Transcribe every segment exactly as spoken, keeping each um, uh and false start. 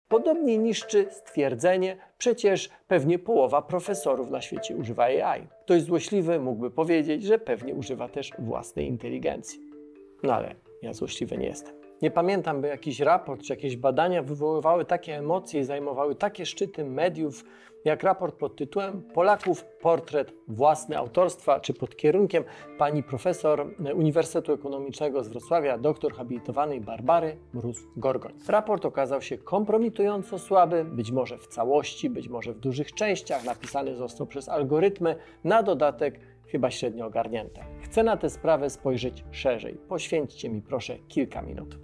Podobnie niszczy stwierdzenie, przecież pewnie połowa profesorów na świecie używa A I. Ktoś złośliwy mógłby powiedzieć, że pewnie używa też własnej inteligencji. No ale ja złośliwy nie jestem. Nie pamiętam, by jakiś raport czy jakieś badania wywoływały takie emocje i zajmowały takie szczyty mediów, jak raport pod tytułem Polaków portret własny autorstwa, czy pod kierunkiem pani profesor Uniwersytetu Ekonomicznego z Wrocławia, doktor habilitowanej Barbary Mróz-Gorgoń. Raport okazał się kompromitująco słaby, być może w całości, być może w dużych częściach, napisany został przez algorytmy, na dodatek chyba średnio ogarnięte. Chcę na tę sprawę spojrzeć szerzej. Poświęćcie mi proszę kilka minut.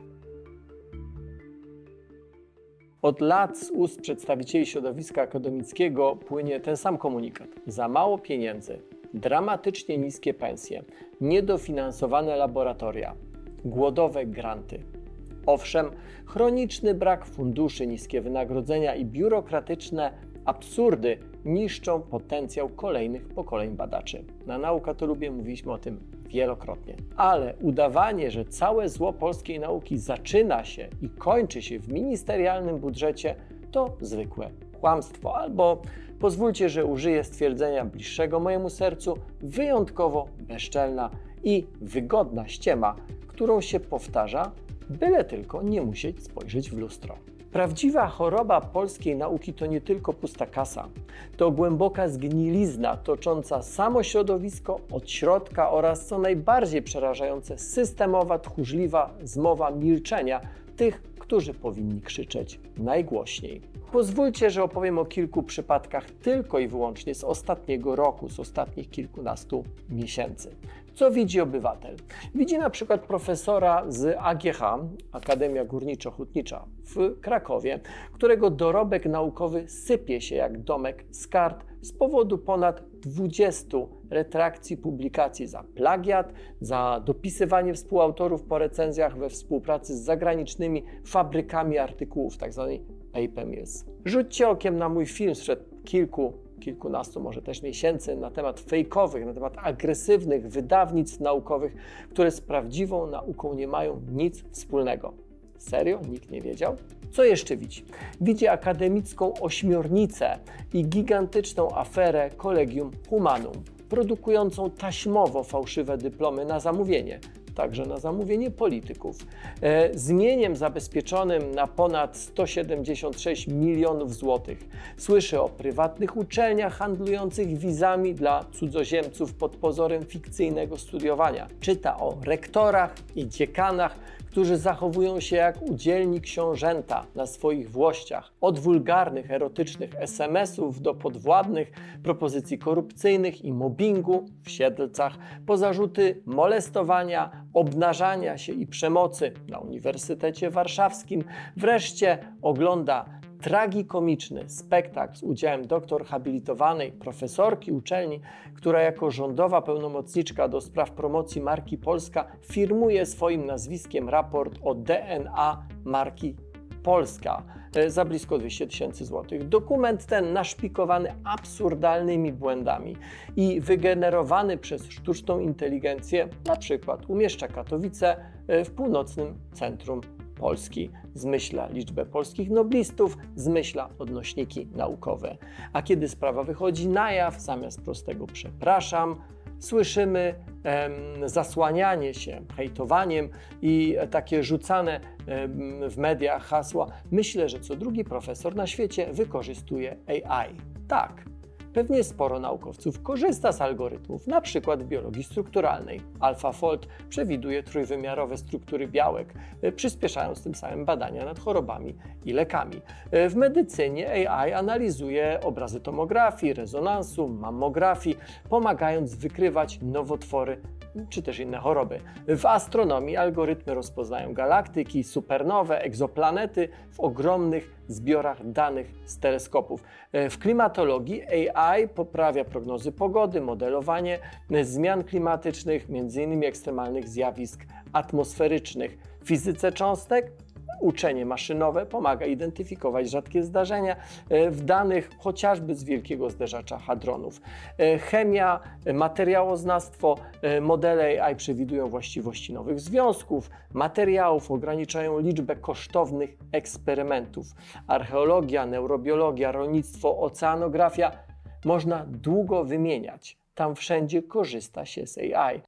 Od lat z ust przedstawicieli środowiska akademickiego płynie ten sam komunikat. Za mało pieniędzy, dramatycznie niskie pensje, niedofinansowane laboratoria, głodowe granty. Owszem, chroniczny brak funduszy, niskie wynagrodzenia i biurokratyczne absurdy niszczą potencjał kolejnych pokoleń badaczy. Na Nauka to lubię, mówiliśmy o tym wielokrotnie. Ale udawanie, że całe zło polskiej nauki zaczyna się i kończy się w ministerialnym budżecie, to zwykłe kłamstwo. Albo pozwólcie, że użyję stwierdzenia bliższego mojemu sercu, wyjątkowo bezczelna i wygodna ściema, którą się powtarza, byle tylko nie musieć spojrzeć w lustro. Prawdziwa choroba polskiej nauki to nie tylko pusta kasa. To głęboka zgnilizna tocząca samo środowisko od środka oraz, co najbardziej przerażające, systemowa, tchórzliwa zmowa milczenia tych, którzy powinni krzyczeć najgłośniej. Pozwólcie, że opowiem o kilku przypadkach tylko i wyłącznie z ostatniego roku, z ostatnich kilkunastu miesięcy. Co widzi obywatel? Widzi na przykład profesora z A G H, Akademia Górniczo-Hutnicza w Krakowie, którego dorobek naukowy sypie się jak domek z kart z powodu ponad dwudziestu retrakcji publikacji za plagiat, za dopisywanie współautorów po recenzjach we współpracy z zagranicznymi fabrykami artykułów, tzw. paper mills. Rzućcie okiem na mój film sprzed kilku kilkunastu, może też miesięcy na temat fejkowych, na temat agresywnych wydawnictw naukowych, które z prawdziwą nauką nie mają nic wspólnego. Serio? Nikt nie wiedział? Co jeszcze widzi? Widzi akademicką ośmiornicę i gigantyczną aferę Collegium Humanum, produkującą taśmowo fałszywe dyplomy na zamówienie, także na zamówienie polityków, e, z mieniem zabezpieczonym na ponad sto siedemdziesiąt sześć milionów złotych. Słyszy o prywatnych uczelniach handlujących wizami dla cudzoziemców pod pozorem fikcyjnego studiowania. Czyta o rektorach i dziekanach, którzy zachowują się jak udzielni książęta na swoich włościach. Od wulgarnych, erotycznych es em esów do podwładnych propozycji korupcyjnych i mobbingu w Siedlcach, po zarzuty molestowania, obnażania się i przemocy na Uniwersytecie Warszawskim. Wreszcie ogląda tragikomiczny spektakl z udziałem doktor habilitowanej profesorki uczelni, która jako rządowa pełnomocniczka do spraw promocji marki Polska firmuje swoim nazwiskiem raport o D N A marki Polska za blisko dwieście tysięcy złotych. Dokument ten naszpikowany absurdalnymi błędami i wygenerowany przez sztuczną inteligencję na przykład umieszcza Katowice w północnym centrum Polski, zmyśla liczbę polskich noblistów, zmyśla odnośniki naukowe. A kiedy sprawa wychodzi na jaw, zamiast prostego przepraszam, słyszymy em, zasłanianie się hejtowaniem i takie rzucane em, w mediach hasła: myślę, że co drugi profesor na świecie wykorzystuje A I. Tak. Pewnie sporo naukowców korzysta z algorytmów, na przykład w biologii strukturalnej. AlphaFold przewiduje trójwymiarowe struktury białek, przyspieszając tym samym badania nad chorobami i lekami. W medycynie A I analizuje obrazy tomografii, rezonansu, mammografii, pomagając wykrywać nowotwory czy też inne choroby. W astronomii algorytmy rozpoznają galaktyki, supernowe, egzoplanety w ogromnych zbiorach danych z teleskopów. W klimatologii A I poprawia prognozy pogody, modelowanie zmian klimatycznych, między innymi ekstremalnych zjawisk atmosferycznych. W fizyce cząstek Uczenie maszynowe pomaga identyfikować rzadkie zdarzenia w danych chociażby z Wielkiego Zderzacza Hadronów. Chemia, materiałoznawstwo, modele A I przewidują właściwości nowych związków, materiałów, ograniczają liczbę kosztownych eksperymentów. Archeologia, neurobiologia, rolnictwo, oceanografia. Można długo wymieniać. Tam wszędzie korzysta się z A I.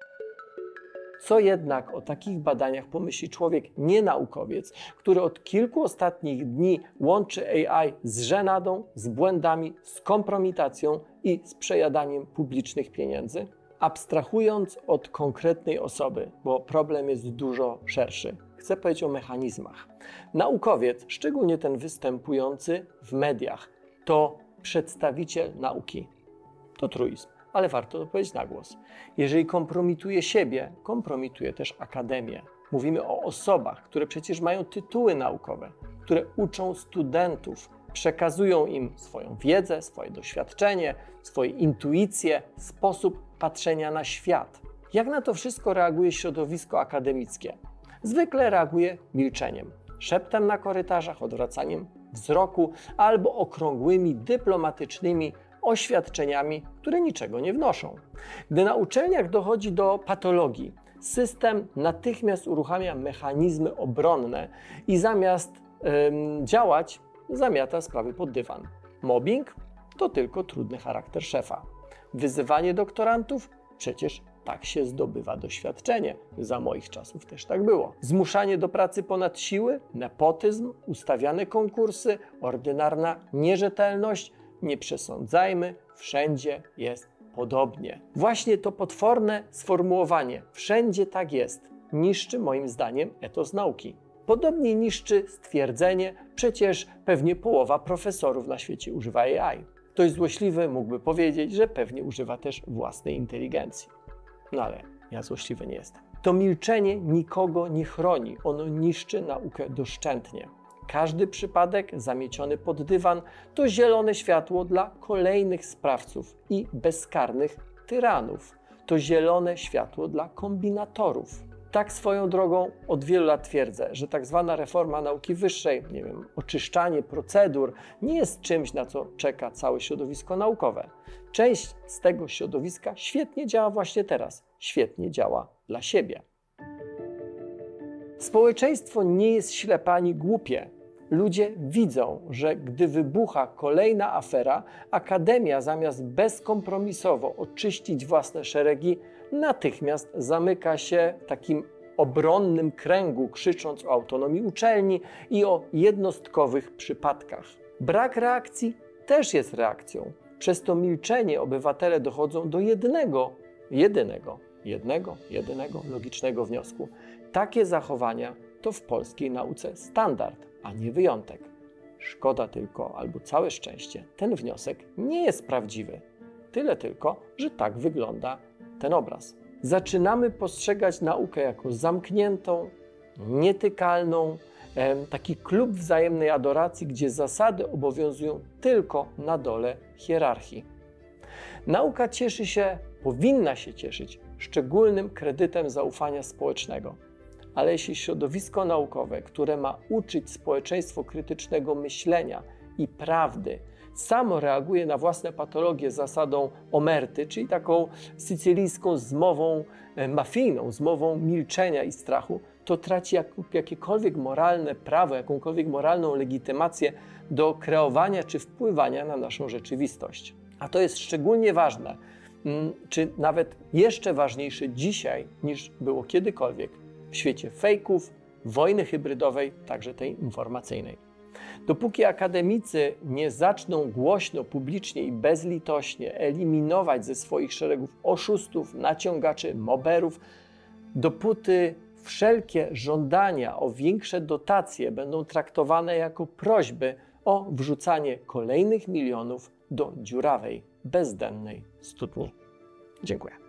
Co jednak o takich badaniach pomyśli człowiek nienaukowiec, który od kilku ostatnich dni łączy A I z żenadą, z błędami, z kompromitacją i z przejadaniem publicznych pieniędzy? Abstrahując od konkretnej osoby, bo problem jest dużo szerszy, chcę powiedzieć o mechanizmach. Naukowiec, szczególnie ten występujący w mediach, to przedstawiciel nauki. To truizm. Ale warto to powiedzieć na głos. Jeżeli kompromituje siebie, kompromituje też akademię. Mówimy o osobach, które przecież mają tytuły naukowe, które uczą studentów, przekazują im swoją wiedzę, swoje doświadczenie, swoje intuicje, sposób patrzenia na świat. Jak na to wszystko reaguje środowisko akademickie? Zwykle reaguje milczeniem, szeptem na korytarzach, odwracaniem wzroku albo okrągłymi, dyplomatycznymi oświadczeniami, które niczego nie wnoszą. Gdy na uczelniach dochodzi do patologii, system natychmiast uruchamia mechanizmy obronne i zamiast ym, działać, zamiata sprawy pod dywan. Mobbing to tylko trudny charakter szefa. Wyzywanie doktorantów? Przecież tak się zdobywa doświadczenie. Za moich czasów też tak było. Zmuszanie do pracy ponad siły? Nepotyzm? Ustawiane konkursy? Ordynarna nierzetelność? Nie przesądzajmy, wszędzie jest podobnie. Właśnie to potworne sformułowanie "wszędzie tak jest" niszczy moim zdaniem etos nauki. Podobnie niszczy stwierdzenie "przecież pewnie połowa profesorów na świecie używa A I". Ktoś złośliwy mógłby powiedzieć, że pewnie używa też własnej inteligencji. No ale ja złośliwy nie jestem. To milczenie nikogo nie chroni, ono niszczy naukę doszczętnie. Każdy przypadek zamieciony pod dywan to zielone światło dla kolejnych sprawców i bezkarnych tyranów. To zielone światło dla kombinatorów. Tak swoją drogą od wielu lat twierdzę, że tak zwana reforma nauki wyższej, nie wiem, oczyszczanie procedur nie jest czymś, na co czeka całe środowisko naukowe. Część z tego środowiska świetnie działa właśnie teraz, świetnie działa dla siebie. Społeczeństwo nie jest ślepe ani głupie. Ludzie widzą, że gdy wybucha kolejna afera, akademia zamiast bezkompromisowo oczyścić własne szeregi, natychmiast zamyka się w takim obronnym kręgu, krzycząc o autonomii uczelni i o jednostkowych przypadkach. Brak reakcji też jest reakcją. Przez to milczenie obywatele dochodzą do jednego, jedynego, jednego, jedynego logicznego wniosku. Takie zachowania to w polskiej nauce standard, a nie wyjątek. Szkoda tylko, albo całe szczęście, ten wniosek nie jest prawdziwy. Tyle tylko, że tak wygląda ten obraz. Zaczynamy postrzegać naukę jako zamkniętą, nietykalną, taki klub wzajemnej adoracji, gdzie zasady obowiązują tylko na dole hierarchii. Nauka cieszy się, powinna się cieszyć szczególnym kredytem zaufania społecznego. Ale jeśli środowisko naukowe, które ma uczyć społeczeństwo krytycznego myślenia i prawdy, samo reaguje na własne patologie zasadą omerty, czyli taką sycylijską zmową mafijną, zmową milczenia i strachu, to traci jak, jakiekolwiek moralne prawo, jakąkolwiek moralną legitymację do kreowania czy wpływania na naszą rzeczywistość. A to jest szczególnie ważne, czy nawet jeszcze ważniejsze dzisiaj niż było kiedykolwiek w świecie fejków, wojny hybrydowej, także tej informacyjnej. Dopóki akademicy nie zaczną głośno, publicznie i bezlitośnie eliminować ze swoich szeregów oszustów, naciągaczy, moberów, dopóty wszelkie żądania o większe dotacje będą traktowane jako prośby o wrzucanie kolejnych milionów do dziurawej, bezdennej studni. Dziękuję.